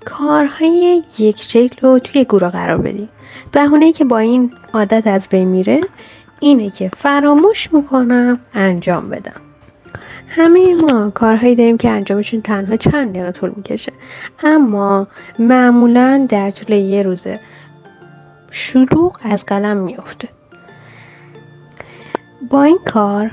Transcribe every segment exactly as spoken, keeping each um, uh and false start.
کارهای یک شکل رو توی گروه قرار بدیم. بهونه‌ای که با این عادت از بین میره اینه که فراموش میکنم انجام بدم. همه ما کارهایی داریم که انجامشون تنها چند دقیقه طول میکشه، اما معمولاً در طول یه روزه شلوغ از قلم میفته. با این کار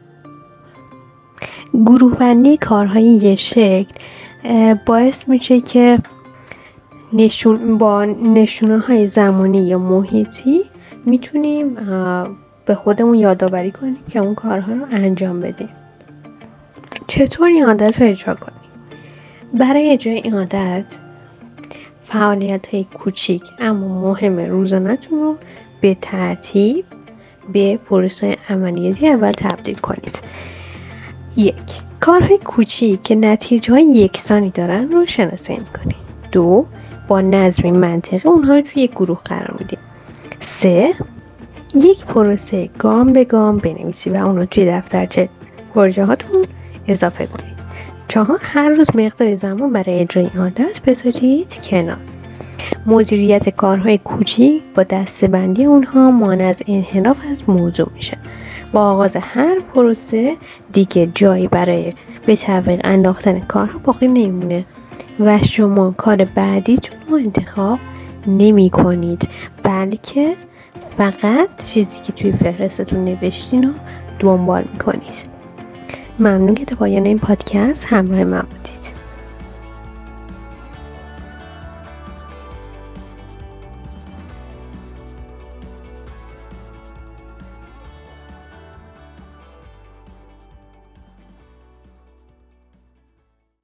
گروه بندی کارهای یه شکل باعث میشه که نشون با نشونه های زمانی یا محیطی میتونیم به خودمون یادآوری کنیم که اون کارها رو انجام بدیم. چطور این عادت رو اجرا کنیم؟ برای اجرای این عادت فعالیت های کوچیک اما مهم روزانه‌تون رو به ترتیب به پروسه عملیاتی اول تبدیل کنید. یک، کارهای کوچیک که نتیجه های یکسانی دارن رو شناسایی میکنید. دو، با نظمی منطقی اونها رو توی یک گروه قرار میدیم. سه، یک پروسه گام به گام بنویسید و اون رو توی دفترچه پروژه هاتون اضافه کنید. چهار، هر روز مقدار زمان برای اجرای این عادت بذارید کنار. مدیریت کارهای کوچیک با دسته‌بندی اونها مانع از انحراف از موضوع میشه. با آغاز هر پروسه دیگه جایی برای به تعویق انداختن کارها باقی نمیمونه و شما کار بعدیتون رو انتخاب نمی کنید، بلکه فقط چیزی که توی فهرستتون نوشتین رو دنبال می کنید. ممنون که تا پایان این پادکست همراه من بودید.